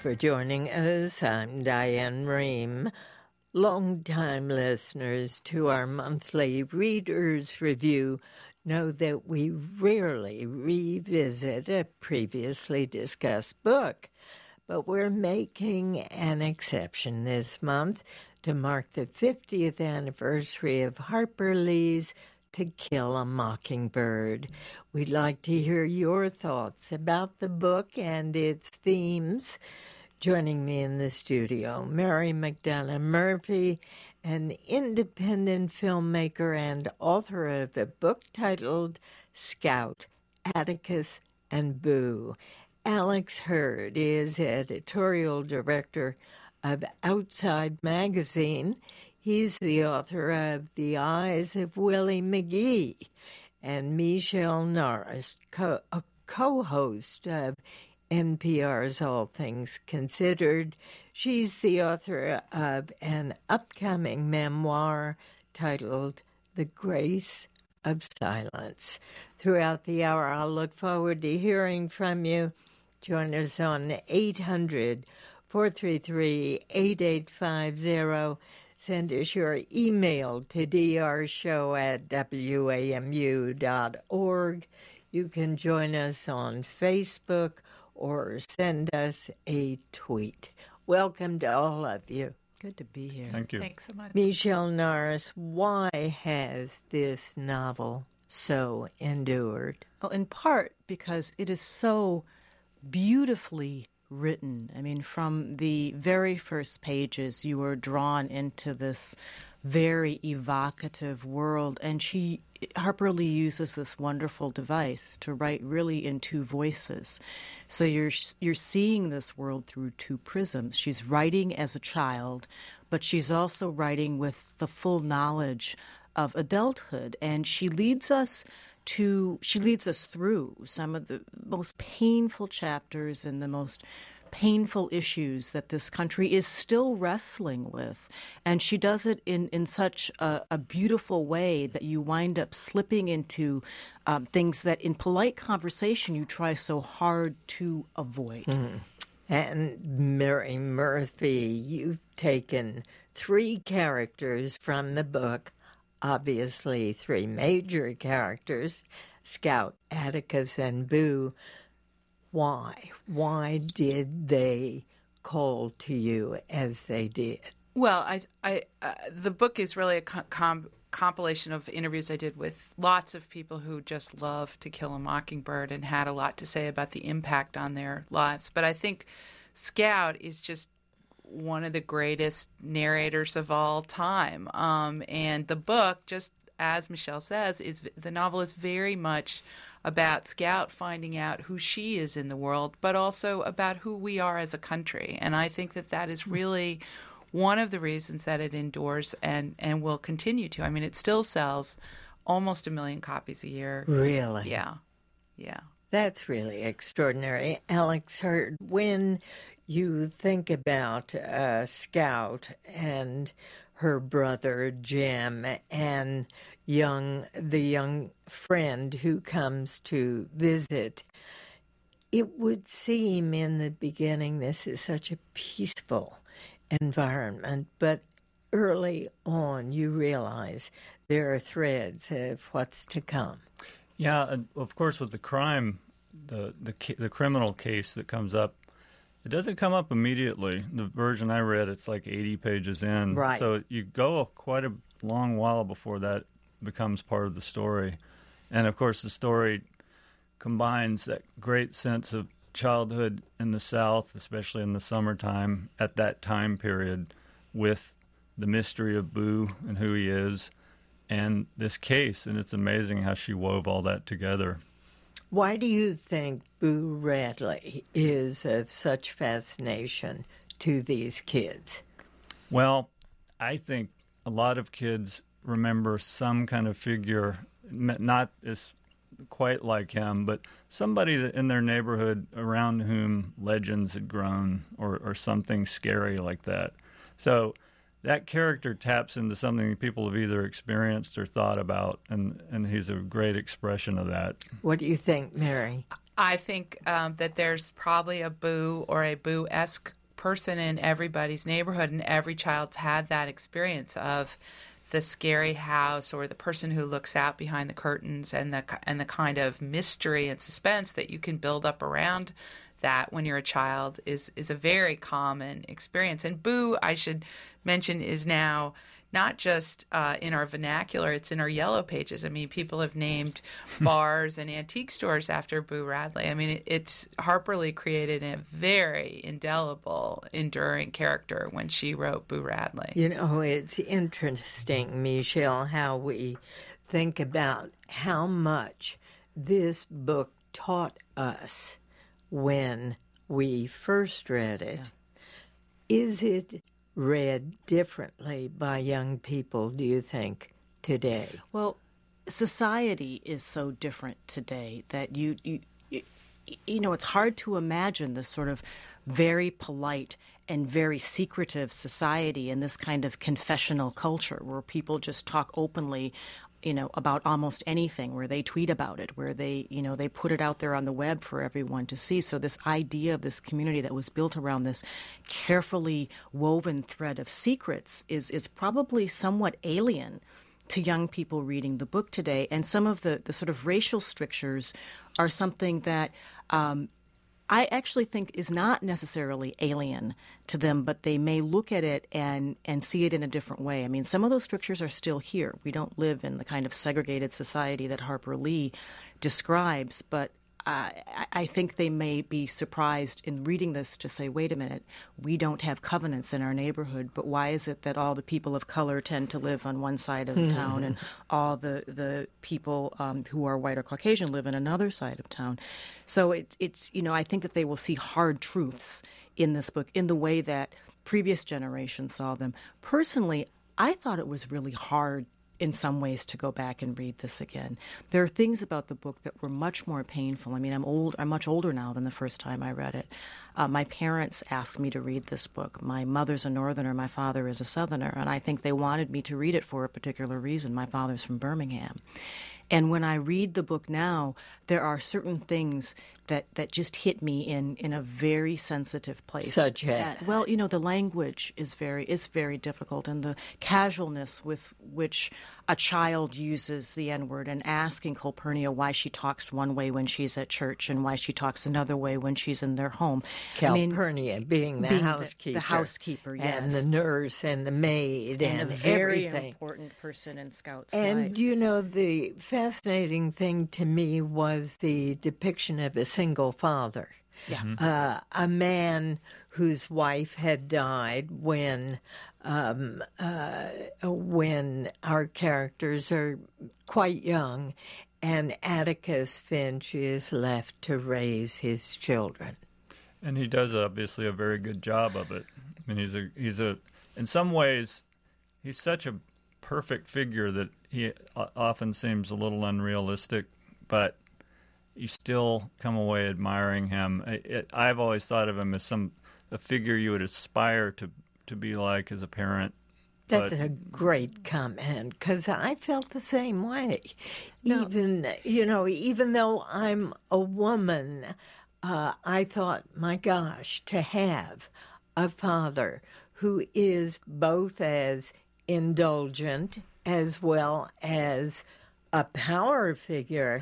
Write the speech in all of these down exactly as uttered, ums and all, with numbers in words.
for joining us. I'm Diane Rehm. Long-time listeners to our monthly Reader's Review know that we rarely revisit a previously discussed book, but we're making an exception this month to mark the fiftieth anniversary of Harper Lee's To Kill a Mockingbird. We'd like to hear your thoughts about the book and its themes. Joining me in the studio, Mary McDonough Murphy, an independent filmmaker and author of a book titled Scout, Atticus and Boo. Alex Hurd is editorial director of Outside Magazine. He's the author of The Eyes of Willie McGee. And Michelle Norris, co- a co-host of N P R's All Things Considered. She's the author of an upcoming memoir titled The Grace of Silence. Throughout the hour, I'll look forward to hearing from you. Join us on eight hundred, four three three, eight eight five zero. Send us your email to d r show at w a m u dot org. You can join us on Facebook or send us a tweet. Welcome to all of you. Good to be here. Thank you. Thanks so much. Michelle Norris, why has this novel so endured? Well, in part because it is so beautifully written. I mean, from the very first pages, you were drawn into this very evocative world, and she Harper Lee uses this wonderful device to write really in two voices. So you're you're seeing this world through two prisms. She's writing as a child, but she's also writing with the full knowledge of adulthood, and she leads us to she leads us through some of the most painful chapters and the most painful issues that this country is still wrestling with. And she does it in, in such a, a beautiful way that you wind up slipping into um, things that in polite conversation you try so hard to avoid. Mm. And Mary Murphy, you've taken three characters from the book, obviously three major characters, Scout, Atticus, and Boo. Why? Why did they call to you as they did? Well, I, I, uh, the book is really a com- compilation of interviews I did with lots of people who just love To Kill a Mockingbird and had a lot to say about the impact on their lives. But I think Scout is just one of the greatest narrators of all time. Um, and the book, just as Michelle says, is the novel is very much about Scout finding out who she is in the world, but also about who we are as a country. And I think that that is really one of the reasons that it endures and, and will continue to. I mean, it still sells almost a million copies a year. Really? Yeah. Yeah. That's really extraordinary. Alex Hurd, when you think about uh, Scout and her brother Jim and young the young friend who comes to visit, it would seem in the beginning this is such a peaceful environment, but early on you realize there are threads of what's to come. Yeah, and of course with the crime, the, the the criminal case that comes up, it doesn't come up immediately. The version I read, it's like eighty pages in. Right. So you go quite a long while before that becomes part of the story. And of course the story combines that great sense of childhood in the South, especially in the summertime at that time period, with the mystery of Boo and who he is and this case. And it's amazing how she wove all that together. Why do you think Boo Radley is of such fascination to these kids? Well, I think a lot of kids remember some kind of figure, not as quite like him, but somebody in their neighborhood around whom legends had grown or, or something scary like that. So that character taps into something people have either experienced or thought about, and, and he's a great expression of that. What do you think, Mary? I think um, that there's probably a Boo or a Boo-esque person in everybody's neighborhood, and every child's had that experience of the scary house or the person who looks out behind the curtains, and the and the kind of mystery and suspense that you can build up around that when you're a child is is a very common experience. And Boo, I should mention, is now not just uh, in our vernacular, it's in our yellow pages. I mean, people have named bars and antique stores after Boo Radley. I mean, it, it's Harper Lee created a very indelible, enduring character when she wrote Boo Radley. You know, it's interesting, Michelle, how we think about how much this book taught us when we first read it. Yeah. Is it read differently by young people, do you think, today? Well, society is so different today that you, you, you, you know, it's hard to imagine this sort of very polite and very secretive society in this kind of confessional culture where people just talk openly, you know, about almost anything, where they tweet about it, where they, you know, they put it out there on the web for everyone to see. So this idea of this community that was built around this carefully woven thread of secrets is is probably somewhat alien to young people reading the book today. And some of the, the sort of racial strictures are something that um, I actually think is not necessarily alien to them, but they may look at it and, and see it in a different way. I mean, some of those strictures are still here. We don't live in the kind of segregated society that Harper Lee describes, but uh, I think they may be surprised in reading this to say, wait a minute, we don't have covenants in our neighborhood, but why is it that all the people of color tend to live on one side of the mm-hmm. town and all the, the people um, who are white or Caucasian live in another side of town? So it's, it's, you know, I think that they will see hard truths in this book in the way that previous generations saw them. Personally, I thought it was really hard in some ways to go back and read this again. There are things about the book that were much more painful. I mean, I'm old. I'm much older now than the first time I read it. Uh, my parents asked me to read this book. My mother's a Northerner. My father is a Southerner. And I think they wanted me to read it for a particular reason. My father's from Birmingham. And when I read the book now, there are certain things that, that just hit me in, in a very sensitive place. Such as? Well, you know, the language is very is very difficult, and the casualness with which a child uses the N-word, and asking Calpurnia why she talks one way when she's at church and why she talks another way when she's in their home. Calpurnia I mean, being the being housekeeper. The, the housekeeper, yes. And the nurse and the maid and, and a very everything. important person in Scout's and, life. And, you know, the fascinating thing to me was the depiction of a single father. Yeah. Mm-hmm. Uh, a man whose wife had died when um, uh, when our characters are quite young, and Atticus Finch is left to raise his children. And he does obviously a very good job of it. I mean, he's a he's a in some ways he's such a perfect figure that he often seems a little unrealistic, but you still come away admiring him. It, it, I've always thought of him as some a figure you would aspire to to be like as a parent. That's but, a great comment, because I felt the same way. No. Even, you know, even though I'm a woman, uh, I thought, my gosh, to have a father who is both as indulgent as well as a power figure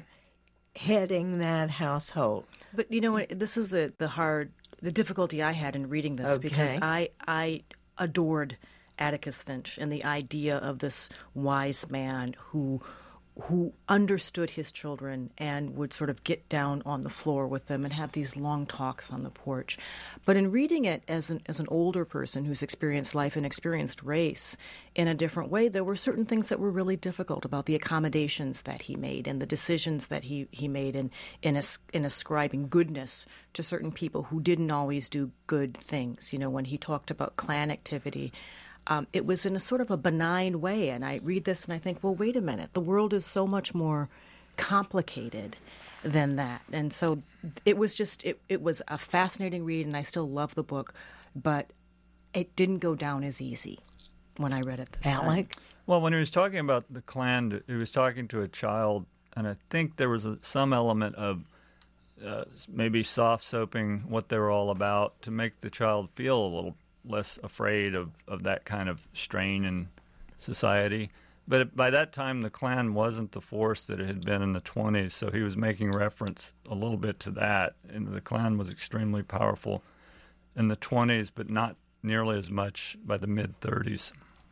heading that household. But you know what? This is the, the hard, the difficulty I had in reading this, okay. because I I adored Atticus Finch and the idea of this wise man who who understood his children and would sort of get down on the floor with them and have these long talks on the porch. But in reading it as an as an older person who's experienced life and experienced race in a different way, there were certain things that were really difficult about the accommodations that he made and the decisions that he, he made in in, as, in ascribing goodness to certain people who didn't always do good things. You know, when he talked about clan activity, Um, it was in a sort of a benign way, and I read this and I think, well, wait a minute, the world is so much more complicated than that. And so it was just, it, it was a fascinating read, and I still love the book, but it didn't go down as easy when I read it this Alec? time. Well, when he was talking about the Klan, he was talking to a child, and I think there was a, some element of uh, maybe soft soaping what they were all about to make the child feel a little less afraid of, of that kind of strain in society. But by that time, the Klan wasn't the force that it had been in the twenties, so he was making reference a little bit to that. And the Klan was extremely powerful in the twenties, but not nearly as much by the mid-thirties.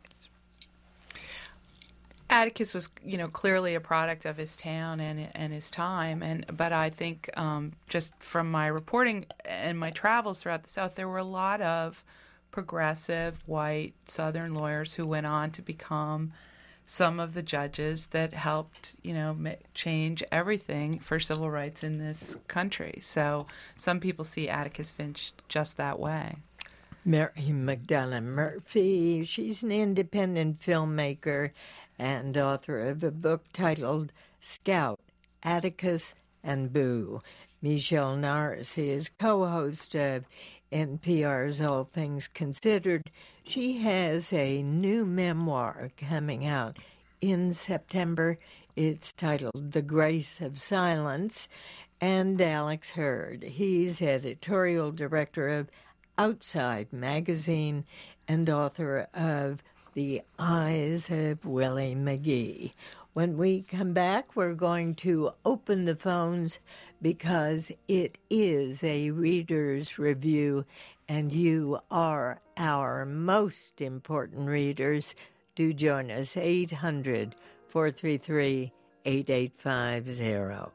Atticus was, you know, clearly a product of his town and and his time, and but I think um, just from my reporting and my travels throughout the South, there were a lot of progressive white Southern lawyers who went on to become some of the judges that helped, you know, ma- change everything for civil rights in this country. So some people see Atticus Finch just that way. Mary McDonough Murphy, she's an independent filmmaker and author of a book titled Scout, Atticus and Boo. Michelle Norris is co-host of N P R's All Things Considered. She has a new memoir coming out in September. It's titled The Grace of Silence. And Alex Hurd, he's editorial director of Outside Magazine and author of The Eyes of Willie McGee. When we come back, we're going to open the phones because it is a reader's review, and you are our most important readers. Do join us, eight hundred, four three three, eight eight five zero.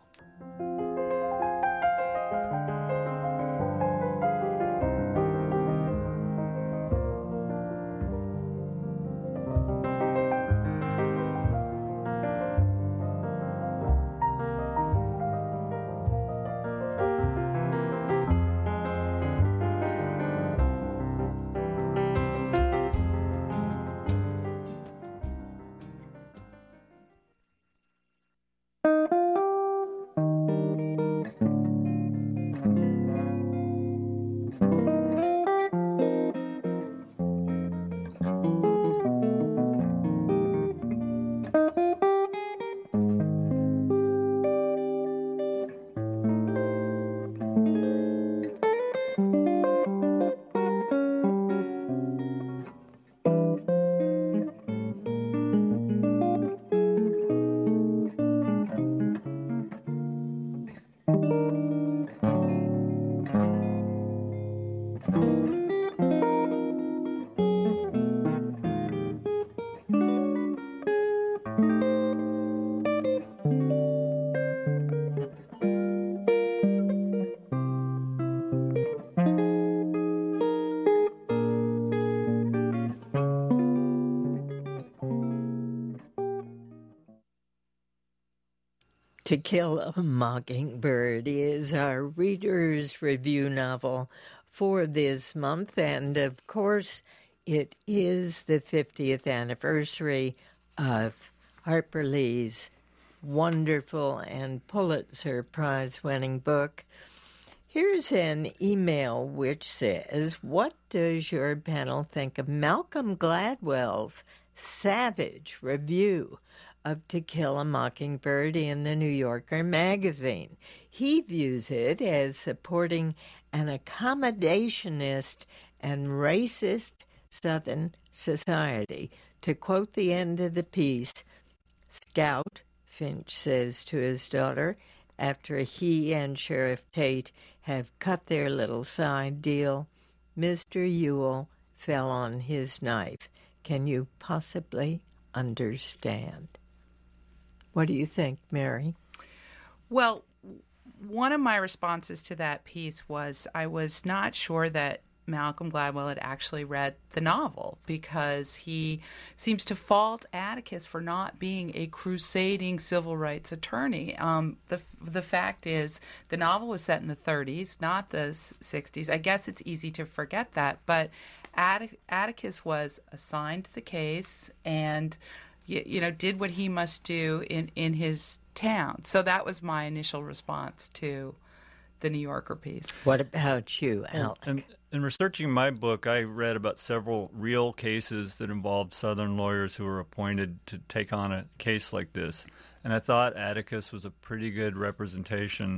To Kill a Mockingbird is our Reader's Review novel for this month, and of course, it is the fiftieth anniversary of Harper Lee's wonderful and Pulitzer Prize-winning book. Here's an email which says, "What does your panel think of Malcolm Gladwell's savage review of To Kill a Mockingbird in the New Yorker magazine? He views it as supporting an accommodationist and racist Southern society. To quote the end of the piece, Scout, Finch says to his daughter, after he and Sheriff Tate have cut their little side deal, Mister Ewell fell on his knife. Can you possibly understand?" What do you think, Mary? Well, one of my responses to that piece was I was not sure that Malcolm Gladwell had actually read the novel, because he seems to fault Atticus for not being a crusading civil rights attorney. Um, the the fact is, the novel was set in the thirties, not the sixties. I guess it's easy to forget that, but Attic- Atticus was assigned the case and you, you know, did what he must do in, in his town. So that was my initial response to the New Yorker piece. What about you, Alec? In, in researching my book, I read about several real cases that involved Southern lawyers who were appointed to take on a case like this. And I thought Atticus was a pretty good representation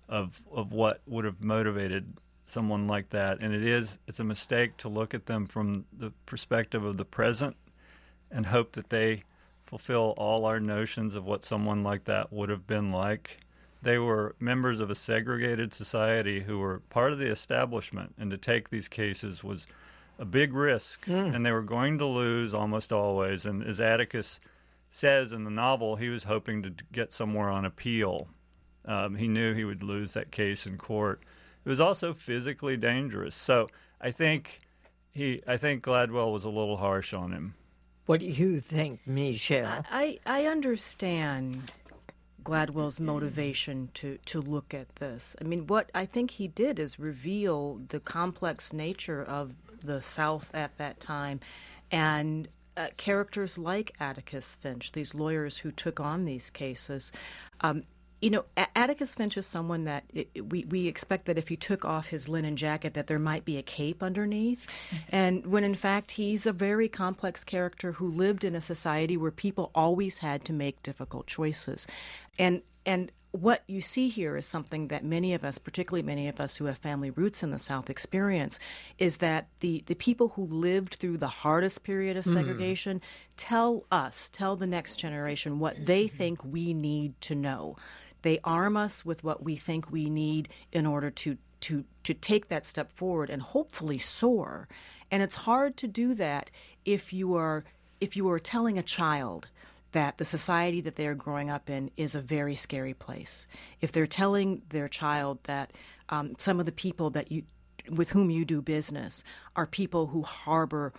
of of what would have motivated someone like that. And it is it's a mistake to look at them from the perspective of the present and hope that they fulfill all our notions of what someone like that would have been like. They were members of a segregated society who were part of the establishment, and to take these cases was a big risk, mm. and they were going to lose almost always. And as Atticus says in the novel, he was hoping to get somewhere on appeal. Um, he knew he would lose that case in court. It was also physically dangerous. So I think he, I think Gladwell was a little harsh on him. What do you think, Michelle? I, I understand Gladwell's motivation to, to look at this. I mean, what I think he did is reveal the complex nature of the South at that time, and uh, characters like Atticus Finch, these lawyers who took on these cases. Um, You know, Atticus Finch is someone that it, we, we expect that if he took off his linen jacket that there might be a cape underneath. And when in fact he's a very complex character who lived in a society where people always had to make difficult choices. And and what you see here is something that many of us, particularly many of us who have family roots in the South, experience, is that the, the people who lived through the hardest period of segregation mm. tell us, tell the next generation what they think we need to know. They arm us with what we think we need in order to, to, to take that step forward and hopefully soar. And it's hard to do that if you are if you are telling a child that the society that they're growing up in is a very scary place. If they're telling their child that um, some of the people that you with whom you do business are people who harbor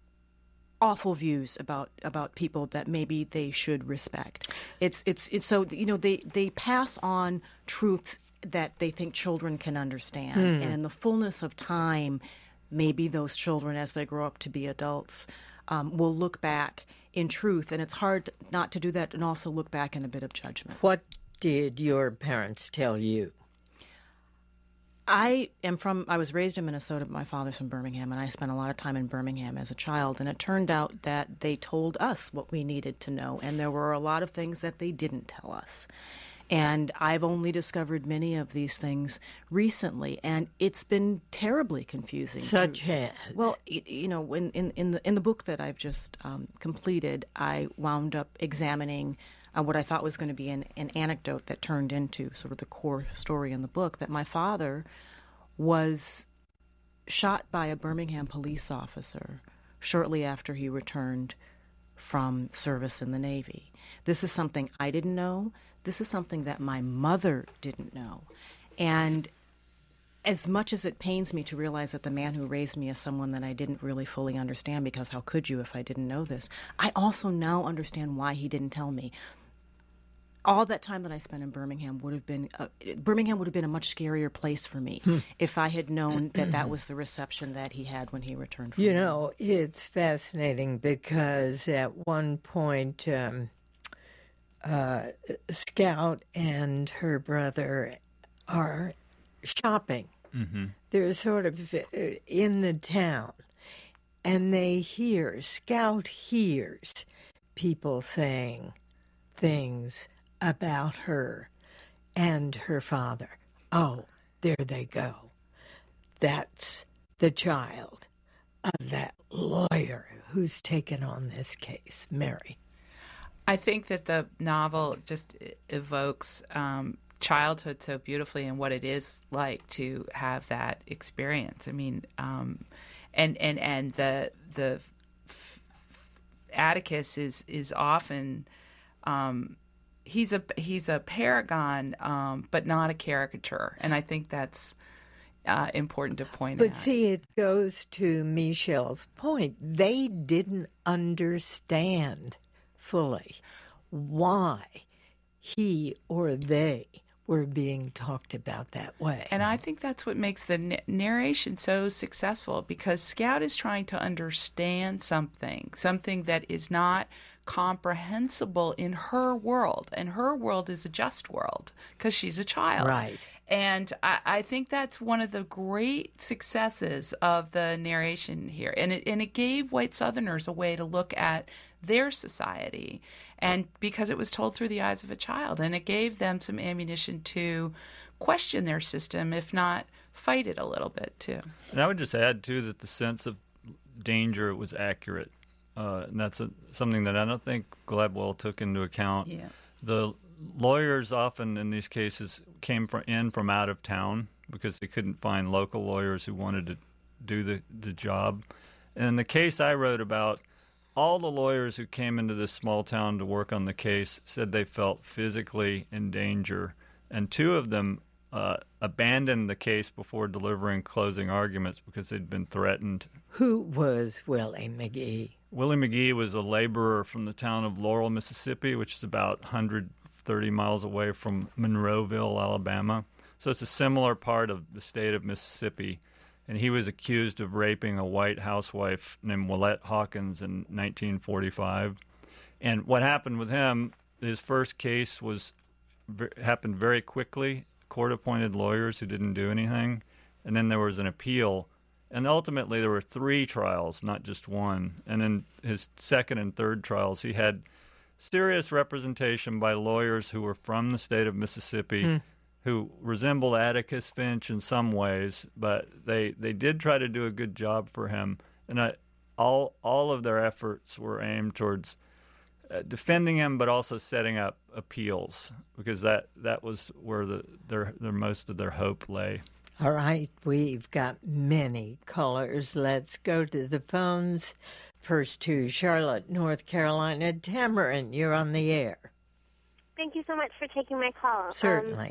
awful views about, about people that maybe they should respect. It's it's it's so you know they, they pass on truths that they think children can understand, mm. and in the fullness of time, maybe those children, as they grow up to be adults, um, will look back in truth, and it's hard not to do that and also look back in a bit of judgment. What did your parents tell you? I am from, I was raised in Minnesota, but my father's from Birmingham, and I spent a lot of time in Birmingham as a child, and it turned out that they told us what we needed to know, and there were a lot of things that they didn't tell us. And I've only discovered many of these things recently, and it's been terribly confusing. Such to, as? Well, you know, in, in, in, the, in the book that I've just um, completed, I wound up examining uh, what I thought was going to be an, an anecdote that turned into sort of the core story in the book, that my father was shot by a Birmingham police officer shortly after he returned from service in the Navy. This is something I didn't know. This is something that my mother didn't know. And as much as it pains me to realize that the man who raised me is someone that I didn't really fully understand, because how could you if I didn't know this, I also now understand why he didn't tell me. All that time that I spent in Birmingham would have been, uh, Birmingham would have been a much scarier place for me hmm. if I had known that that was the reception that he had when he returned from You know, it's fascinating because at one point, um, uh, Scout and her brother are shopping. Mm-hmm. They're sort of in the town, and they hear, Scout hears people saying things about her and her father. Oh, there they go. That's the child of that lawyer who's taken on this case. Mary. I think that the novel just evokes um, childhood so beautifully and what it is like to have that experience. I mean, um, and and and the the f- Atticus is is often um, he's a he's a paragon, um, but not a caricature, and I think that's uh, important to point but out. But see, it goes to Michelle's point. They didn't understand fully why he or they were being talked about that way. And I think that's what makes the n- narration so successful, because Scout is trying to understand something, something that is not comprehensible in her world. And her world is a just world because she's a child. Right. And I, I think that's one of the great successes of the narration here. And it, and it gave white Southerners a way to look at their society, and because it was told through the eyes of a child, and it gave them some ammunition to question their system, if not fight it a little bit too. And I would just add too that the sense of danger was accurate, uh, and that's a, something that I don't think Gladwell took into account. Yeah. The lawyers often in these cases came from, in from out of town because they couldn't find local lawyers who wanted to do the, the job. And in the case I wrote about, all the lawyers who came into this small town to work on the case said they felt physically in danger, and two of them uh, abandoned the case before delivering closing arguments because they'd been threatened. Who was Willie McGee? Willie McGee was a laborer from the town of Laurel, Mississippi, which is about one hundred thirty miles away from Monroeville, Alabama. So it's a similar part of the state of Mississippi. And he was accused of raping a white housewife named Willette Hawkins in nineteen forty-five. And what happened with him, his first case was happened very quickly, court-appointed lawyers who didn't do anything. And then there was an appeal. And ultimately there were three trials, not just one. And in his second and third trials, he had serious representation by lawyers who were from the state of Mississippi, mm. who resembled Atticus Finch in some ways, but they, they did try to do a good job for him. And I, all all of their efforts were aimed towards uh, defending him, but also setting up appeals, because that, that was where the their, their most of their hope lay. All right, we've got many callers. Let's go to the phones. First to Charlotte, North Carolina. Tamarin, you're on the air. Thank you so much for taking my call. Certainly. Um,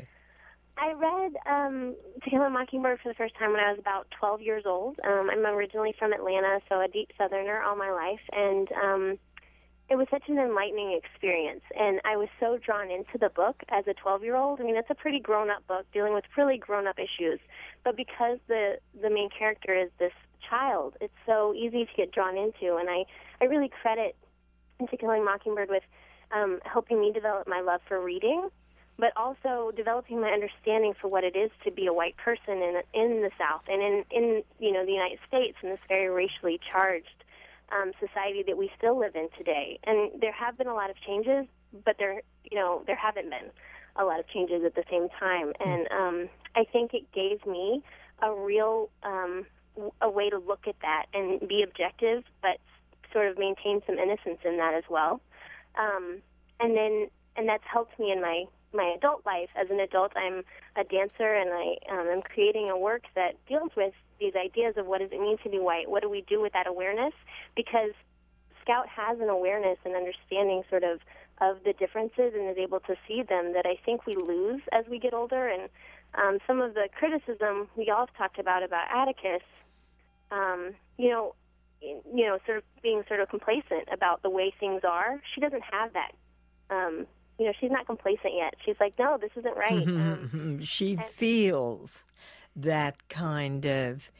I read um, To Kill a Mockingbird for the first time when I was about twelve years old. Um, I'm originally from Atlanta, so a deep Southerner all my life, and um, it was such an enlightening experience. And I was so drawn into the book as a twelve-year-old. I mean, it's a pretty grown-up book dealing with really grown-up issues, but because the the main character is this child, it's so easy to get drawn into. And I, I really credit To Kill a Mockingbird with um, helping me develop my love for reading, but also developing my understanding for what it is to be a white person in in the South and in, in you know the United States in this very racially charged um, society that we still live in today. And there have been a lot of changes, but there you know there haven't been a lot of changes at the same time. And um, I think it gave me a real um, a way to look at that and be objective, but sort of maintain some innocence in that as well. Um, and then and that's helped me in my my adult life. As an adult, I'm a dancer, and I um, am creating a work that deals with these ideas of what does it mean to be white? What do we do with that awareness? Because Scout has an awareness and understanding sort of of the differences and is able to see them that I think we lose as we get older. And um, some of the criticism we all have talked about about Atticus, um, you know, you know, sort of being sort of complacent about the way things are. She doesn't have that. Um, you know, she's not complacent yet. She's like, no, this isn't right. Um, she and- feels that kind of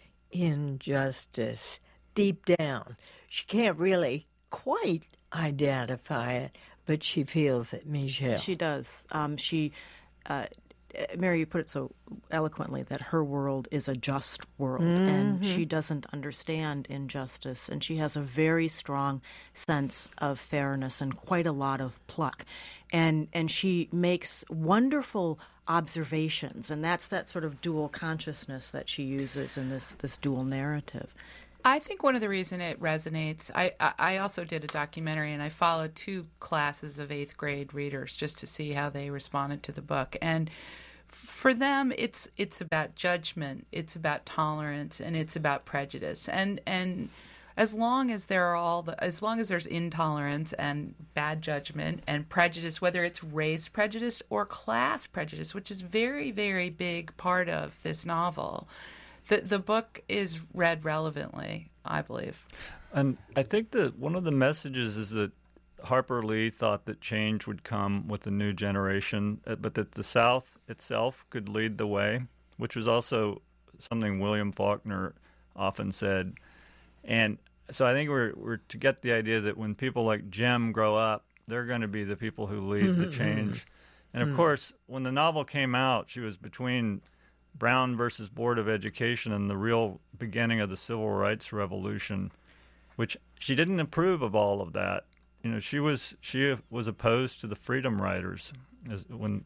injustice deep down. She can't really quite identify it, but she feels it, Michelle. She does. Um, she, uh, Mary, you put it so eloquently that her world is a just world, mm-hmm. and she doesn't understand injustice, and she has a very strong sense of fairness and quite a lot of pluck, and and she makes wonderful observations, and that's that sort of dual consciousness that she uses in this this dual narrative. I think one of the reasons it resonates, I, I also did a documentary, and I followed two classes of eighth grade readers just to see how they responded to the book. And for them, it's it's about judgment, it's about tolerance, and it's about prejudice. And and as long as there are all the, as long as there's intolerance and bad judgment and prejudice, whether it's race prejudice or class prejudice, which is very, very big part of this novel, The the book is read relevantly, I believe. And I think that one of the messages is that Harper Lee thought that change would come with the new generation, but that the South itself could lead the way, which was also something William Faulkner often said. And so I think we're we're to get the idea that when people like Jim grow up, they're going to be the people who lead the change. And of course, when the novel came out, she was between Brown versus Board of Education and the real beginning of the Civil Rights Revolution, which she didn't approve of all of that. You know, she was she was opposed to the Freedom Riders as, when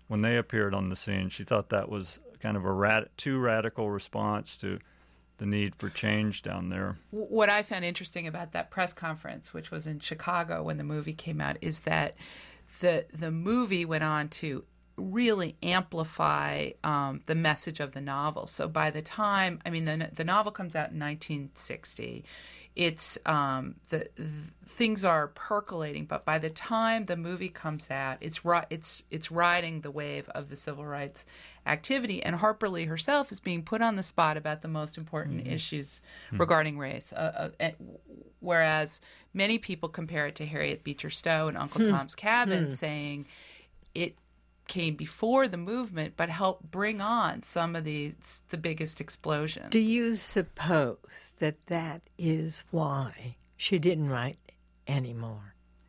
when they appeared on the scene. She thought that was kind of a rad- too radical response to the need for change down there. What I found interesting about that press conference, which was in Chicago when the movie came out, is that the the movie went on to really amplify um, the message of the novel. So by the time, I mean, the the novel comes out in nineteen sixty. It's um, the, the things are percolating, but by the time the movie comes out, it's ri- it's it's riding the wave of the civil rights activity, and Harper Lee herself is being put on the spot about the most important mm-hmm. issues mm-hmm. regarding race. Uh, uh, whereas many people compare it to Harriet Beecher Stowe and Uncle Tom's Cabin, saying it came before the movement, but helped bring on some of these the biggest explosions. Do you suppose that that is why she didn't write anymore?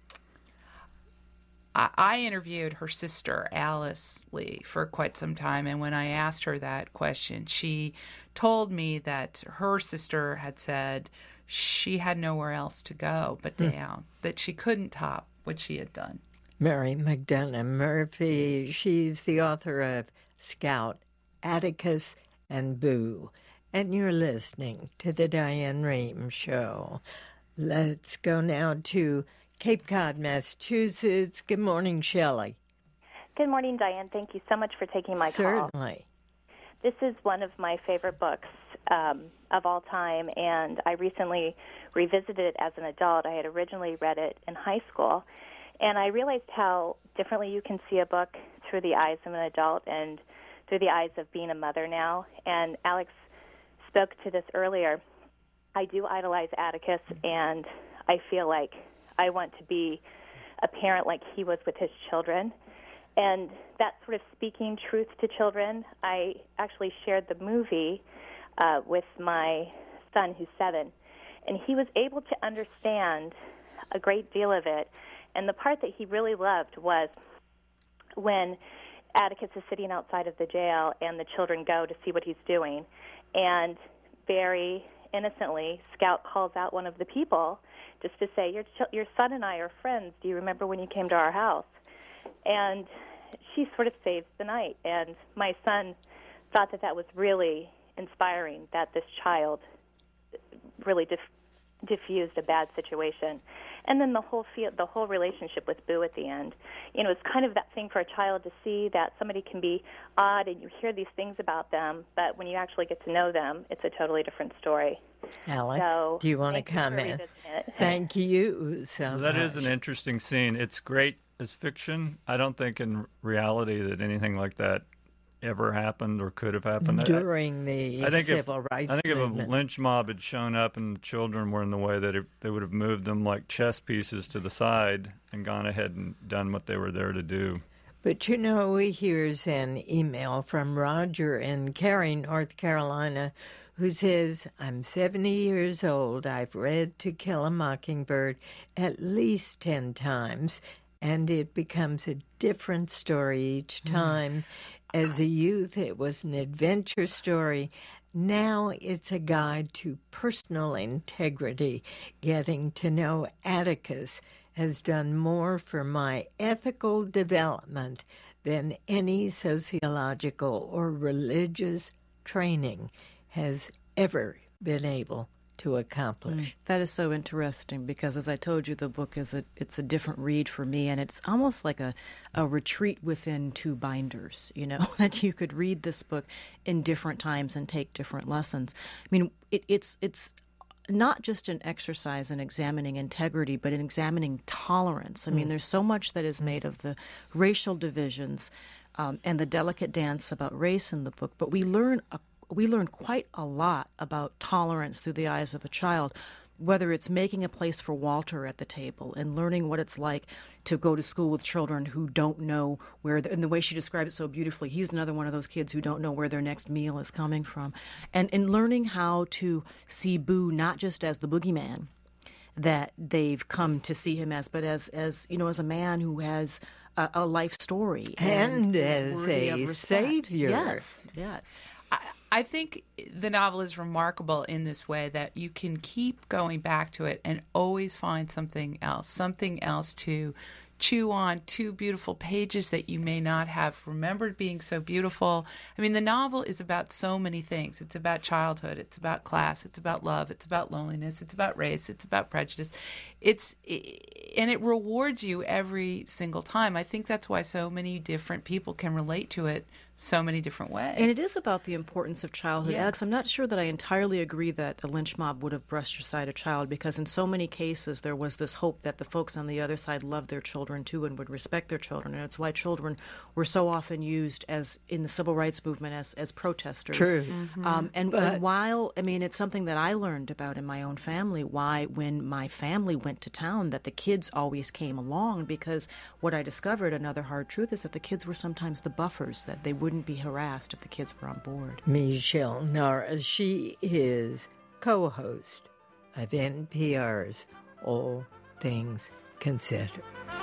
I, I interviewed her sister, Alice Lee, for quite some time, and when I asked her that question, she told me that her sister had said she had nowhere else to go but down, mm. that she couldn't top what she had done. Mary McDonough Murphy, she's the author of Scout, Atticus, and Boo. And you're listening to the Diane Rehm Show. Let's go now to Cape Cod, Massachusetts. Good morning, Shelley. Good morning, Diane. Thank you so much for taking my Certainly. call. Certainly. This is one of my favorite books um, of all time, and I recently revisited it as an adult. I had originally read it in high school, and I realized how differently you can see a book through the eyes of an adult and through the eyes of being a mother now. And Alex spoke to this earlier. I do idolize Atticus, and I feel like I want to be a parent like he was with his children. And that sort of speaking truth to children, I actually shared the movie uh, with my son, who's seven, and he was able to understand a great deal of it. And the part that he really loved was when Atticus is sitting outside of the jail and the children go to see what he's doing. And very innocently, Scout calls out one of the people just to say, your, ch- your son and I are friends. Do you remember when you came to our house? And she sort of saves the night. And my son thought that that was really inspiring, that this child really dif- diffused a bad situation. And then the whole feel, the whole relationship with Boo at the end, you know, it's kind of that thing for a child to see that somebody can be odd and you hear these things about them, but when you actually get to know them, it's a totally different story. Alec, so, do you want to comment? Thank you so well, that much. is an interesting scene. It's great as fiction. I don't think in reality that anything like that ever happened or could have happened during the I think civil if, rights I think movement. If a lynch mob had shown up and the children were in the way, that it, they would have moved them like chess pieces to the side and gone ahead and done what they were there to do. But you know, here's an email from Roger in Cary, North Carolina, who says, I'm seventy years old. I've read To Kill a Mockingbird at least ten times, and it becomes a different story each time. Mm. As a youth, it was an adventure story. Now it's a guide to personal integrity. Getting to know Atticus has done more for my ethical development than any sociological or religious training has ever been able to accomplish. Mm, that is so interesting because, as I told you, the book is a it's a different read for me, and it's almost like a, a retreat within two binders, you know, that you could read this book in different times and take different lessons. I mean, it, it's it's not just an exercise in examining integrity, but in examining tolerance. I mean, mm. there's so much that is made of the racial divisions um, and the delicate dance about race in the book, but we learn a We learn quite a lot about tolerance through the eyes of a child, whether it's making a place for Walter at the table and learning what it's like to go to school with children who don't know where, the, and the way she described it so beautifully, he's another one of those kids who don't know where their next meal is coming from. And in learning how to see Boo not just as the boogeyman that they've come to see him as, but as, as you know, as a man who has a, a life story. And, and as a savior. Yes, yes. I think the novel is remarkable in this way that you can keep going back to it and always find something else, something else to chew on two beautiful pages that you may not have remembered being so beautiful. I mean, the novel is about so many things. It's about childhood. It's about class. It's about love. It's about loneliness. It's about race. It's about prejudice. It's and it rewards you every single time. I think that's why so many different people can relate to it so many different ways. And it is about the importance of childhood. Yeah. Alex, I'm not sure that I entirely agree that a lynch mob would have brushed aside a child, because in so many cases there was this hope that the folks on the other side loved their children too and would respect their children. And it's why children were so often used as in the civil rights movement as, as protesters. True. Mm-hmm. Um, and, but, and while, I mean, it's something that I learned about in my own family, why when my family went to town that the kids always came along, because what I discovered, another hard truth, is that the kids were sometimes the buffers, that they wouldn't be harassed if the kids were on board. Michelle Nara, she is co-host of N P R's All Things Considered.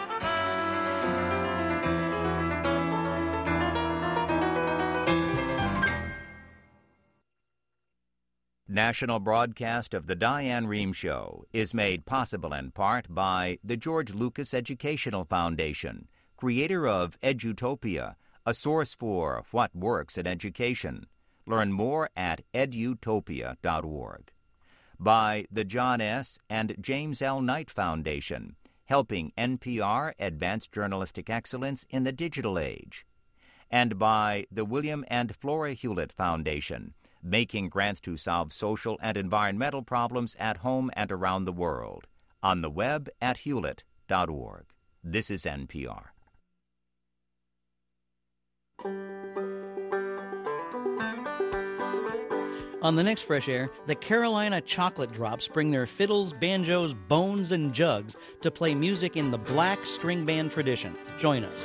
National broadcast of the Diane Rehm Show is made possible in part by the George Lucas Educational Foundation, creator of Edutopia, a source for what works in education. Learn more at edutopia dot org. By the John S. and James L. Knight Foundation, helping N P R advance journalistic excellence in the digital age. And by the William and Flora Hewlett Foundation, making grants to solve social and environmental problems at home and around the world. On the web at hewlett dot org. This is N P R. On the next Fresh Air, the Carolina Chocolate Drops bring their fiddles, banjos, bones, and jugs to play music in the black string band tradition. Join us.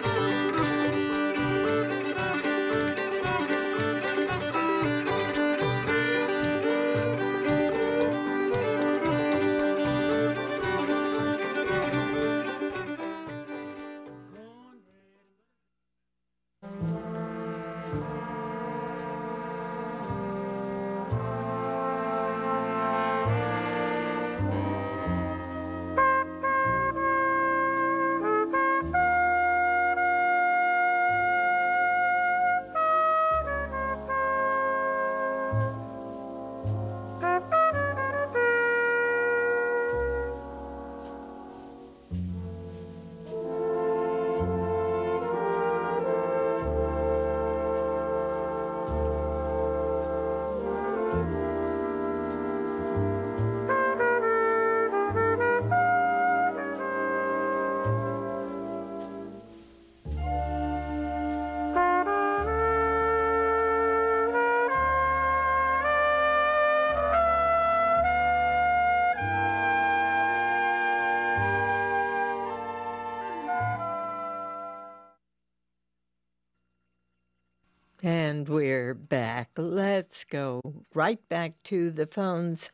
And we're back. Let's go right back to the phones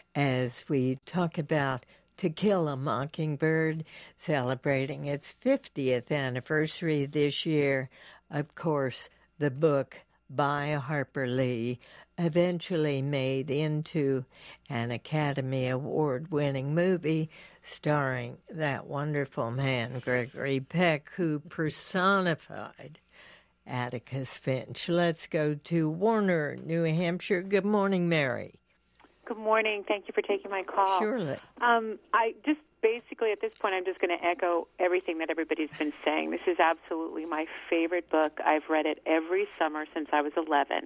as we talk about To Kill a Mockingbird, celebrating its fiftieth anniversary this year. Of course, the book by Harper Lee, eventually made into an Academy Award-winning movie starring that wonderful man, Gregory Peck, who personified Atticus Finch. Let's go to Warner, New Hampshire. Good morning, Mary. Good morning. Thank you for taking my call. Surely. Um, I just basically at this point, I'm just going to echo everything that everybody's been saying. This is absolutely my favorite book. I've read it every summer since I was eleven.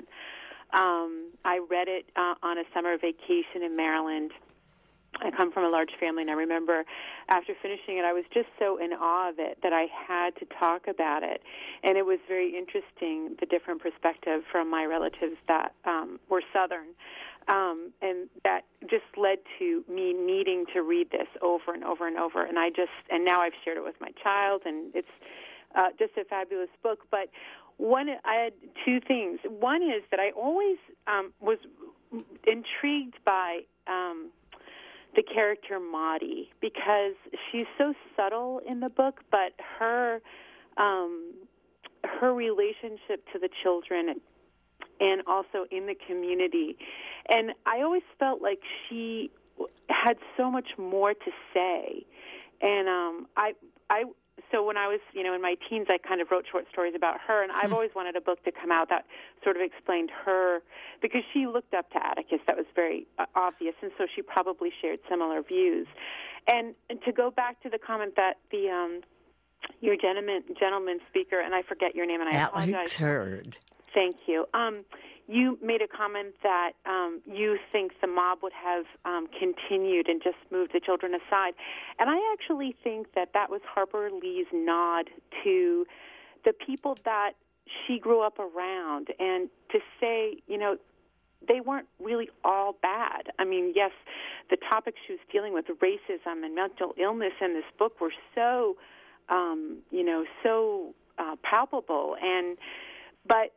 Um, I read it uh, on a summer vacation in Maryland. I come from a large family, and I remember after finishing it, I was just so in awe of it that I had to talk about it. And it was very interesting, the different perspective from my relatives that um, were Southern. Um, and that just led to me needing to read this over and over and over. And I just, and now I've shared it with my child, and it's uh, just a fabulous book. But one, I had two things. One is that I always um, was intrigued by um, the character Maudie, because she's so subtle in the book, but her um, her relationship to the children and also in the community. And I always felt like she had so much more to say. And um, I, I, so when I was, you know, in my teens, I kind of wrote short stories about her, and I've always wanted a book to come out that sort of explained her, because she looked up to Atticus. That was very uh, obvious, and so she probably shared similar views. And, and to go back to the comment that the um, your gentleman gentleman speaker, and I forget your name, and I Alex apologize. Hurd. Thank you. Um, you made a comment that um, you think the mob would have um, continued and just moved the children aside. And I actually think that that was Harper Lee's nod to the people that she grew up around, and to say, you know, they weren't really all bad. I mean, yes, the topics she was dealing with, racism and mental illness in this book, were so, um, you know, so uh, palpable. And but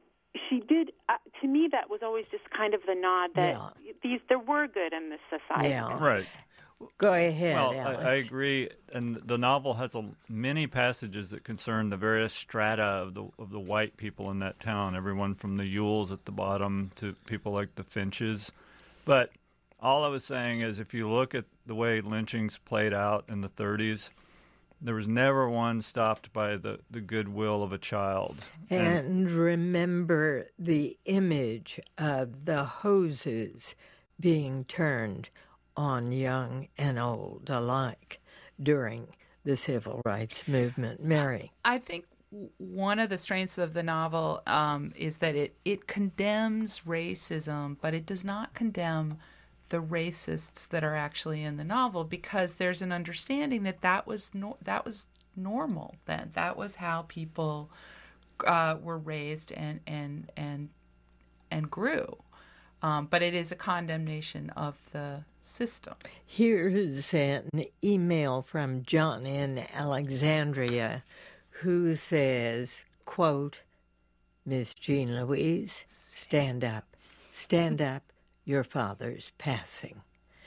she did, uh, to me, that was always just kind of the nod that Yeah. these there were good in this society. Yeah. Right. Go ahead, Well, Alex. I, I agree, and the novel has a, many passages that concern the various strata of the of the white people in that town. Everyone from the Yules at the bottom to people like the Finches. But all I was saying is, if you look at the way lynchings played out in the thirties, there was never one stopped by the, the goodwill of a child. And remember the image of the hoses being turned on young and old alike during the civil rights movement. Mary? I think one of the strengths of the novel um, is that it, it condemns racism, but it does not condemn the racists that are actually in the novel, because there's an understanding that that was no, that was normal then. That was how people uh, were raised and and and and grew. Um, but it is a condemnation of the system. Here's an email from John in Alexandria, who says, quote, Miss Jean Louise, stand up. Stand up. Your father's passing.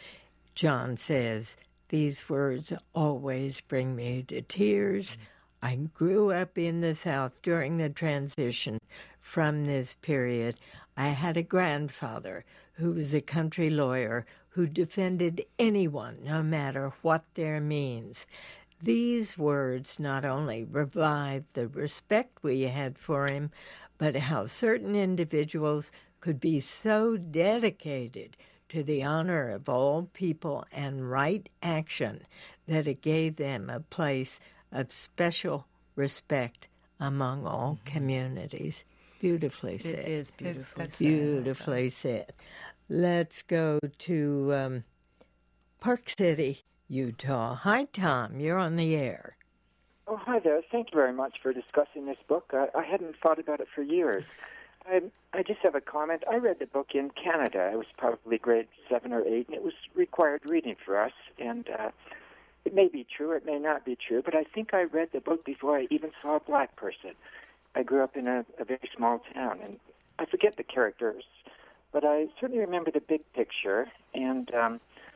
John says, these words always bring me to tears. I grew up in the South during the transition from this period. I had a grandfather who was a country lawyer who defended anyone, no matter what their means. These words not only revived the respect we had for him, but how certain individuals could be so dedicated to the honor of all people and right action that it gave them a place of special respect among all communities. Beautifully said. It is beautifully That's said. Beautifully said. Let's go to um, Park City, Utah. Hi, Tom. You're on the air. Oh, hi there. Thank you very much for discussing this book. I, I hadn't thought about it for years. I, I just have a comment. I read the book in Canada. I was probably grade seven or eight, and it was required reading for us. And uh, it may be true, it may not be true, but I think I read the book before I even saw a black person. I grew up in a, a very small town, and I forget the characters, but I certainly remember the big picture. And um,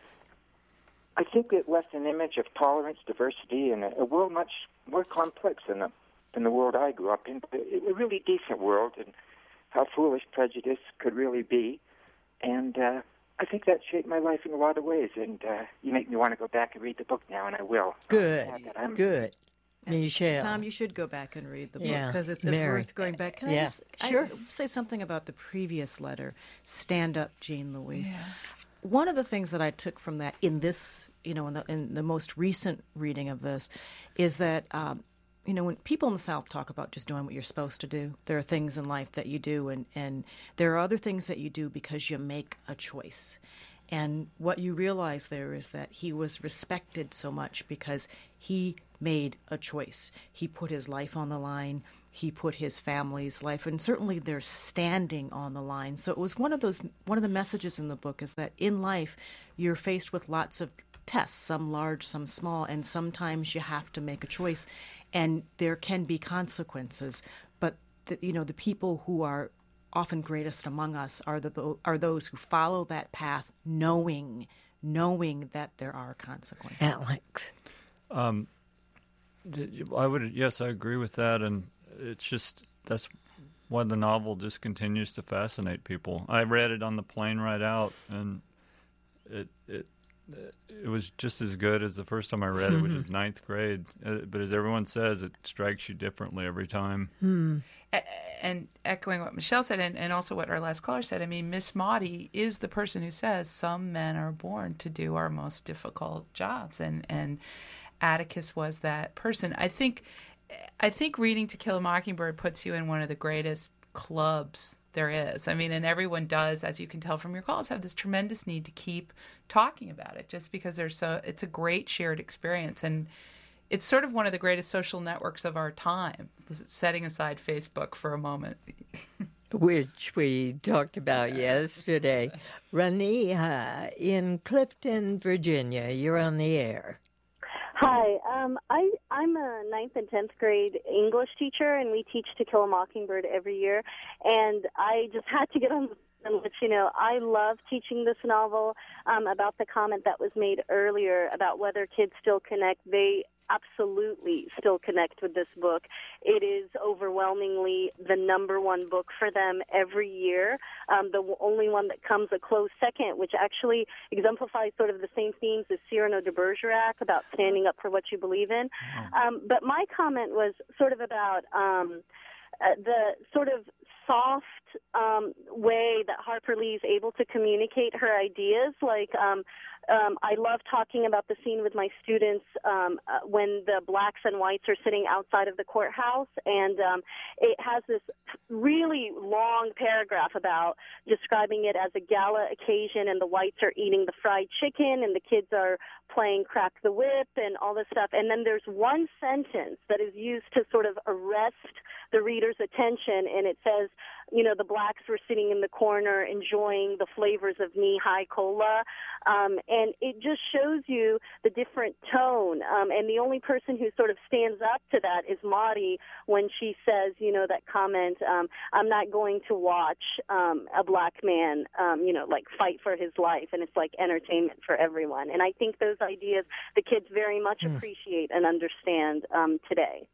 I think it left an image of tolerance, diversity, and a, a world much more complex than the, than the world I grew up in. But it, a really decent world, and how foolish prejudice could really be. And uh, I think that shaped my life in a lot of ways. And uh, you make me want to go back and read the book now, and I will. Good, I'm, good. Michelle. Tom, you should go back and read the book Yeah. because it's, it's Mary. worth going back. Can Yeah. I just Sure. I say something about the previous letter? Stand up, Jean Louise. One of the things that I took from that in this, you know, in the, in the most recent reading of this, is that um, you know, when people in the South talk about just doing what you're supposed to do, there are things in life that you do, and, and there are other things that you do because you make a choice. And what you realize there is that he was respected so much because he made a choice. He put his life on the line. He put his family's life, and certainly they're standing on the line. So it was one of those, one of the messages in the book is that in life, you're faced with lots of tests, some large, some small, and sometimes you have to make a choice, and there can be consequences. But the, you know, the people who are often greatest among us are the are those who follow that path, knowing knowing that there are consequences. Alex. Um, I would, yes, I agree with that, and it's just that's why the novel just continues to fascinate people. I read it on the plane right out, and it it it was just as good as the first time I read it, which was ninth grade. Uh, but as everyone says, it strikes you differently every time. Hmm. And echoing what Michelle said, and, and also what our last caller said, I mean, Miss Maudie is the person who says some men are born to do our most difficult jobs, and and Atticus was that person. I think, I think reading To Kill a Mockingbird puts you in one of the greatest clubs there is. I mean, and everyone does, as you can tell from your calls, have this tremendous need to keep talking about it, just because there's so it's a great shared experience, and it's sort of one of the greatest social networks of our time, setting aside Facebook for a moment. Which we talked about yesterday. Rania in Clifton, Virginia, you're on the air. Hi, um, I, I'm a ninth and tenth grade English teacher, and we teach To Kill a Mockingbird every year. And I just had to get on and let you know I love teaching this novel. Um, about the comment that was made earlier about whether kids still connect, they absolutely still connect with this book. It is overwhelmingly the number one book for them every year. Um, the only one that comes a close second, which actually exemplifies sort of the same themes as Cyrano de Bergerac about standing up for what you believe in. Um, but my comment was sort of about um, uh, the sort of soft um, way that Harper Lee is able to communicate her ideas. Like, um, um, I love talking about the scene with my students um, uh, when the blacks and whites are sitting outside of the courthouse, and um, it has this really long paragraph about describing it as a gala occasion, and the whites are eating the fried chicken, and the kids are playing Crack the Whip and all this stuff. And then there's one sentence that is used to sort of arrest the reader's attention, and it says, you know, the blacks were sitting in the corner enjoying the flavors of knee-high cola. Um, and it just shows you the different tone. Um, and the only person who sort of stands up to that is Maudie when she says, you know, that comment, um, I'm not going to watch um, a black man, um, you know, like fight for his life. And it's like entertainment for everyone. And I think those ideas the kids very much mm. appreciate and understand um, today.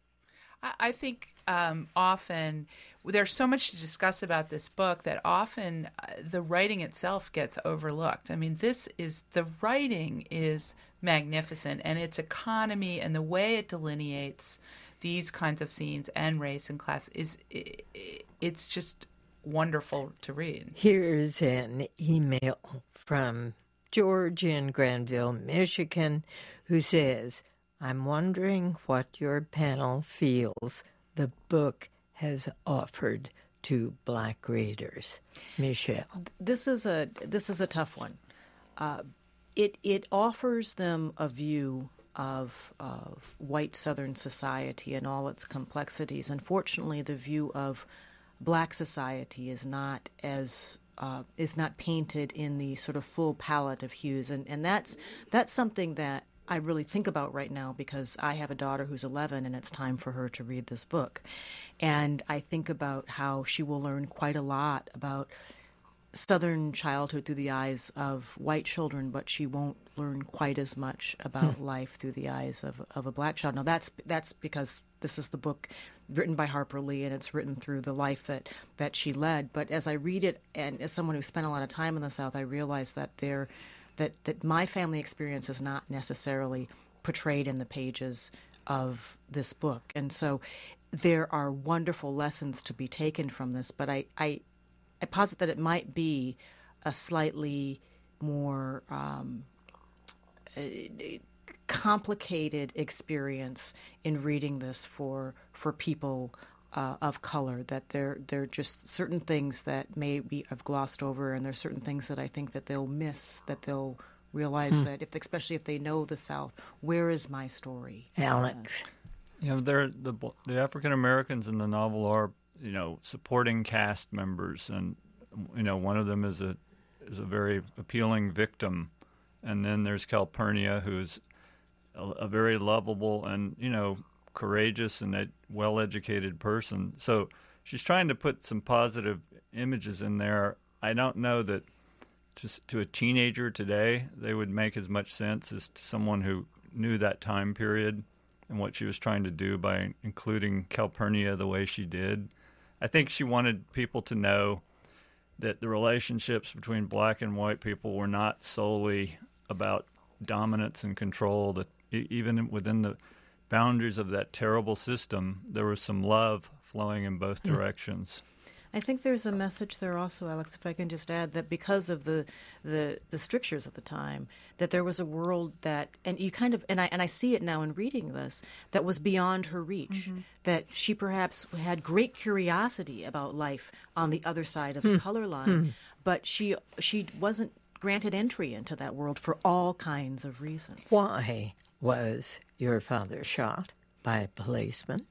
I think um, often there's so much to discuss about this book that often uh, the writing itself gets overlooked. I mean, this is the writing is magnificent, and its economy and the way it delineates these kinds of scenes and race and class is it, it's just wonderful to read. Here's an email from George in Granville, Michigan, who says, I'm wondering what your panel feels the book has offered to black readers. Michelle. This is a this is a tough one. Uh, it it offers them a view of of white Southern society and all its complexities. Unfortunately, the view of black society is not as uh, is not painted in the sort of full palette of hues, and and that's that's something that I really think about right now because I have a daughter who's eleven and it's time for her to read this book. And I think about how she will learn quite a lot about Southern childhood through the eyes of white children, but she won't learn quite as much about hmm. life through the eyes of, of a black child. Now, that's that's because this is the book written by Harper Lee, and it's written through the life that, that she led. But as I read it, and as someone who spent a lot of time in the South, I realize that there That, that my family experience is not necessarily portrayed in the pages of this book. And so there are wonderful lessons to be taken from this, but I, I, I posit that it might be a slightly more um, complicated experience in reading this for for people Uh, of color, that there there are just certain things that maybe I've glossed over, and there's certain things that I think that they'll miss, that they'll realize hmm. that, if especially if they know the South, where is my story? Alex. Uh, you know, they're, the the African Americans in the novel are, you know, supporting cast members, and, you know, one of them is a is a very appealing victim, and then there's Calpurnia, who's a, a very lovable and, you know, courageous and a well-educated person. So she's trying to put some positive images in there. I don't know that just to a teenager today they would make as much sense as to someone who knew that time period and what she was trying to do by including Calpurnia the way she did. I think she wanted people to know that the relationships between black and white people were not solely about dominance and control, that e- even within the boundaries of that terrible system, there was some love flowing in both directions. I think there's a message there also, Alex, if I can just add, that because of the, the the strictures of the time, that there was a world that, and you kind of, and I and I see it now in reading this, that was beyond her reach, mm-hmm. that she perhaps had great curiosity about life on the other side of the mm. color line, mm. but she she wasn't granted entry into that world for all kinds of reasons. Why was your father shot by a policeman?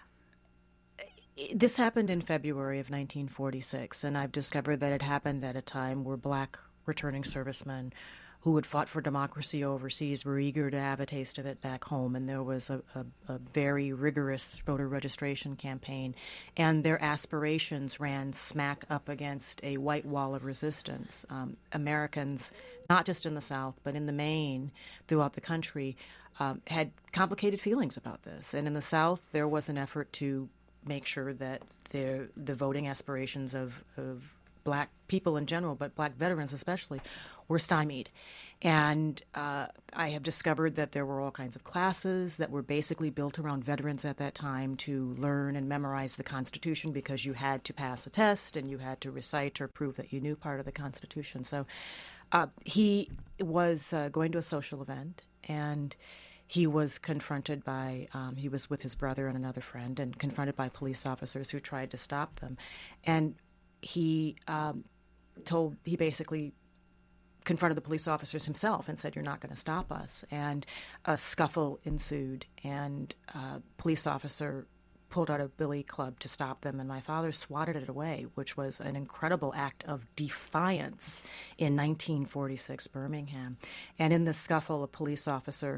This happened in February of nineteen forty-six, and I've discovered that it happened at a time where black returning servicemen who had fought for democracy overseas were eager to have a taste of it back home, and there was a, a, a very rigorous voter registration campaign, and their aspirations ran smack up against a white wall of resistance. Um, Americans, not just in the South, but in the Maine, throughout the country, um, had complicated feelings about this. And in the South, there was an effort to make sure that the the voting aspirations of, of black people in general, but black veterans especially, were stymied. And uh, I have discovered that there were all kinds of classes that were basically built around veterans at that time to learn and memorize the Constitution, because you had to pass a test and you had to recite or prove that you knew part of the Constitution. So uh, he was uh, going to a social event, and he was confronted by, um, he was with his brother and another friend, and confronted by police officers who tried to stop them. And he um, told, he basically confronted the police officers himself and said, "You're not going to stop us." And a scuffle ensued, and a police officer pulled out a billy club to stop them, and my father swatted it away, which was an incredible act of defiance in nineteen forty-six Birmingham. And in the scuffle, a police officer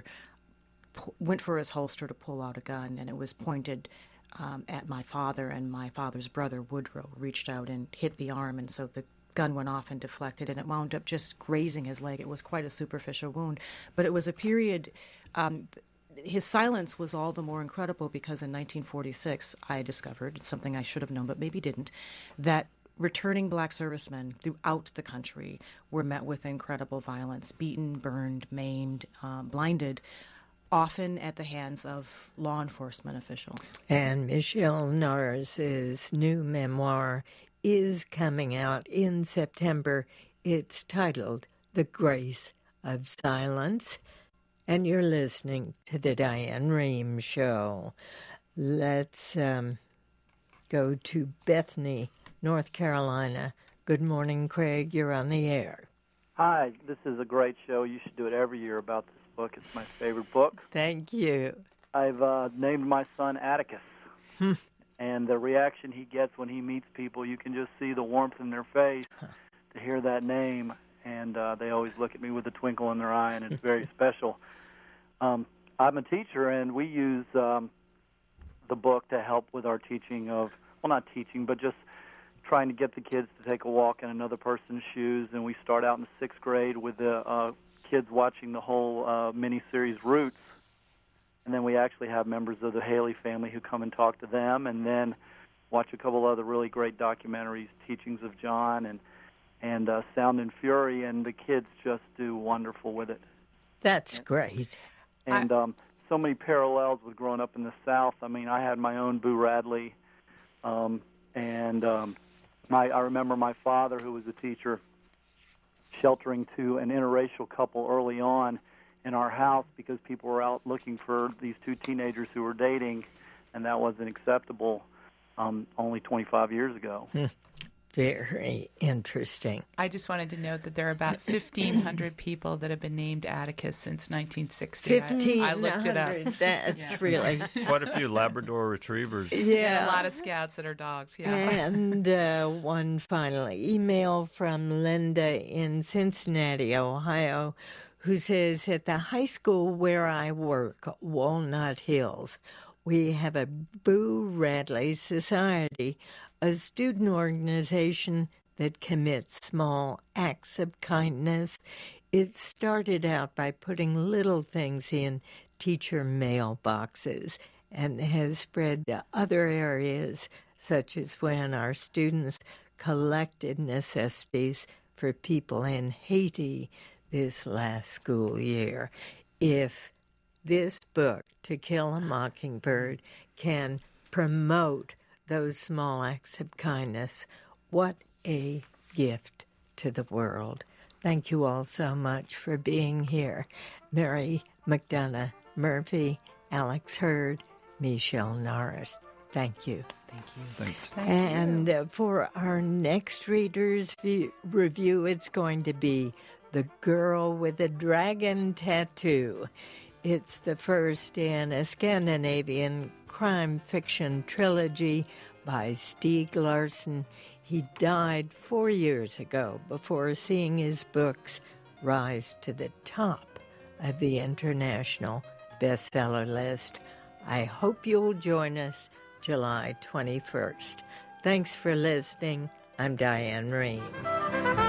went for his holster to pull out a gun, and it was pointed um, at my father, and my father's brother, Woodrow, reached out and hit the arm, and so the gun went off and deflected, and it wound up just grazing his leg. It was quite a superficial wound, but it was a period, um, his silence was all the more incredible because in nineteen forty-six, I discovered, something I should have known but maybe didn't, that returning black servicemen throughout the country were met with incredible violence, beaten, burned, maimed, um, blinded, often at the hands of law enforcement officials. And Michelle Norris's new memoir is coming out in September. It's titled The Grace of Silence. And you're listening to the Diane Rehm Show. Let's um, go to Bethany, North Carolina. Good morning, Craig. You're on the air. Hi, this is a great show. You should do it every year about this book. It's my favorite book. Thank you. I've uh, named my son Atticus. Hmm. And the reaction he gets when he meets people, you can just see the warmth in their face to hear that name. And uh, they always look at me with a twinkle in their eye, and it's very special. Um, I'm a teacher, and we use um, the book to help with our teaching of, well, not teaching, but just trying to get the kids to take a walk in another person's shoes. And we start out in the sixth grade with the uh, kids watching the whole uh, miniseries Roots. And then we actually have members of the Haley family who come and talk to them, and then watch a couple other really great documentaries, Teachings of John and and uh, Sound and Fury, and the kids just do wonderful with it. That's and, great. And um, so many parallels with growing up in the South. I mean, I had my own Boo Radley, um, and um, my I remember my father, who was a teacher, sheltering to an interracial couple early on in our house because people were out looking for these two teenagers who were dating, and that wasn't acceptable um, only twenty-five years ago. Very interesting. I just wanted to note that there are about fifteen hundred people that have been named Atticus since nineteen sixty. fifteen hundred. I, I looked it up. That's yeah. really... Quite a few Labrador retrievers. Yeah. And a lot of scouts that are dogs, yeah. And uh, one final email from Linda in Cincinnati, Ohio, who says, at the high school where I work, Walnut Hills, we have a Boo Radley Society, a student organization that commits small acts of kindness. It started out by putting little things in teacher mailboxes and has spread to other areas, such as when our students collected necessities for people in Haiti. this last school year. If this book, To Kill a Mockingbird, can promote those small acts of kindness, what a gift to the world. Thank you all so much for being here. Mary McDonough Murphy, Alex Hurd, Michelle Norris. Thank you. Thank you. Thanks. Thank and you. Uh, for our next reader's view, review, it's going to be The Girl with a Dragon Tattoo. It's the first in a Scandinavian crime fiction trilogy by Stieg Larsson. He died four years ago before seeing his books rise to the top of the international bestseller list. I hope you'll join us July twenty-first. Thanks for listening. I'm Diane Rehm.